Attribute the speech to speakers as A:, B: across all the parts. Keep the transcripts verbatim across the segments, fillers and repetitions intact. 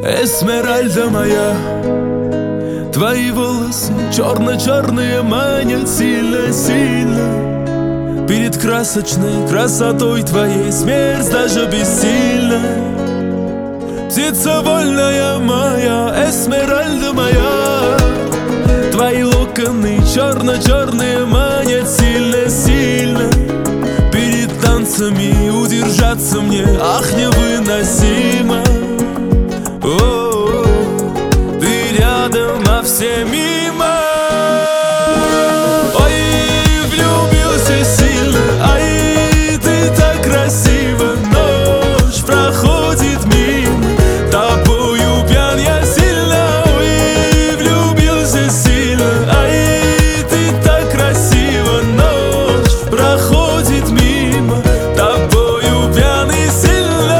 A: Эсмеральда моя, твои волосы черно-черные манят сильно-сильно. Перед красочной красотой твоей смерть даже бессильна. Птица вольная моя, Эсмеральда моя, твои локоны черно-черные манят сильно-сильно. Перед танцами удержаться мне, ах, невыносимо. О, ты рядом, а все мимо. Ой, влюбился сильно, ай, ты так красива. Ночь проходит мимо, тобою пьян я сильно. Ой, влюбился сильно, ай, ты так красива. Ночь проходит мимо, тобою пьян и сильно.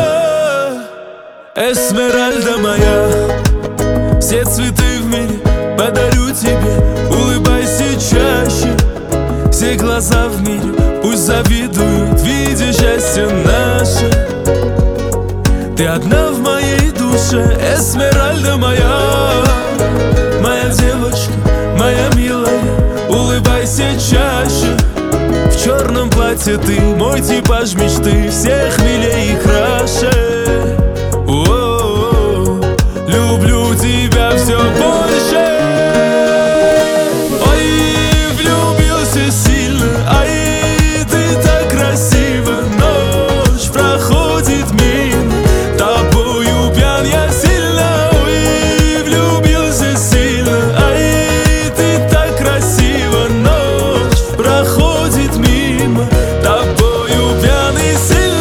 A: Эсмеральда моя, все цветы в мире подарю тебе. Улыбайся чаще, все глаза в мире пусть завидуют, видя счастье наше. Ты одна в моей душе, Эсмеральда моя, моя девочка, моя милая. Улыбайся чаще, в черном платье ты мой типаж мечты, всех милее и краше. О-о-о, люблю тебя все больше. Ой, влюбился сильно, ай, ты так красива. Ночь проходит мимо, тобою пьян я сильно. Ой, влюбился сильно, ай, ты так красива. Ночь проходит мимо, тобою пьян и сильно.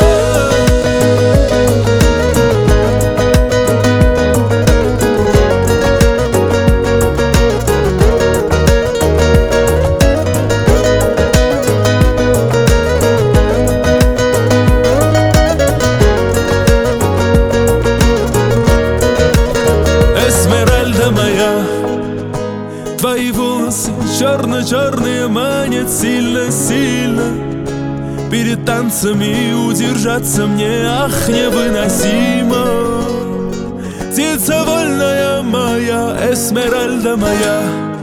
A: Эсмеральда моя, твои волосы черно-черные манят сильно-сильно. Перед танцами удержаться мне, ах, невыносимо. Птица вольная моя, Эсмеральда моя,